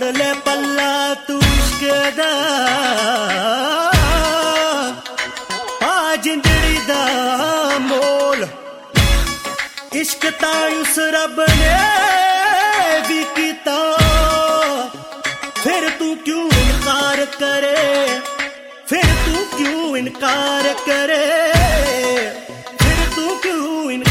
ले पल्ला तू इश्क दा आ जिंदड़ी दा मोल इश्क ताई उस रब ने भी कीता फिर तू क्यों इनकार करे फिर तू क्यों इनकार करे फिर तू क्यों